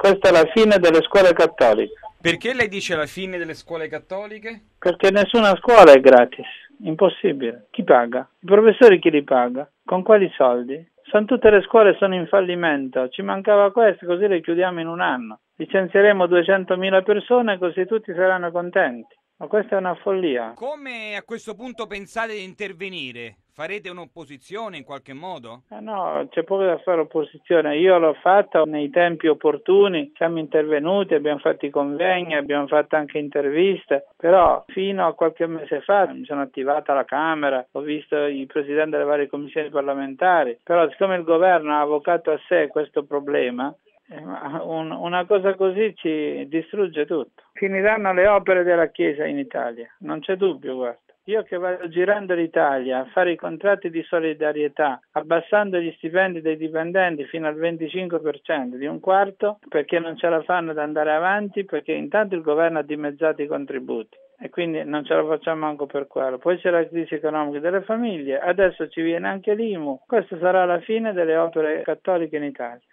Questa è la fine delle scuole cattoliche. Perché lei dice la fine delle scuole cattoliche? Perché nessuna scuola è gratis, impossibile. Chi paga? I professori chi li paga? Con quali soldi? Tutte le scuole sono in fallimento, ci mancava questo, così le chiudiamo in un anno. Licenzieremo 200.000 persone così tutti saranno contenti. Ma questa è una follia. Come a questo punto pensate di intervenire? Farete un'opposizione in qualche modo? No, c'è poco da fare opposizione. Io l'ho fatta nei tempi opportuni, siamo intervenuti, abbiamo fatto i convegni, abbiamo fatto anche interviste, però fino a qualche mese fa mi sono attivata alla Camera, ho visto i presidenti delle varie commissioni parlamentari, però siccome il governo ha avvocato a sé questo problema, una cosa così ci distrugge tutto. Finiranno le opere della Chiesa in Italia, non c'è dubbio, guarda. Io che vado girando l'Italia a fare i contratti di solidarietà, abbassando gli stipendi dei dipendenti fino al 25%, di un quarto, perché non ce la fanno ad andare avanti, perché intanto il governo ha dimezzato i contributi e quindi non ce la facciamo manco per quello. Poi c'è la crisi economica delle famiglie, adesso ci viene anche l'IMU. Questa sarà la fine delle opere cattoliche in Italia.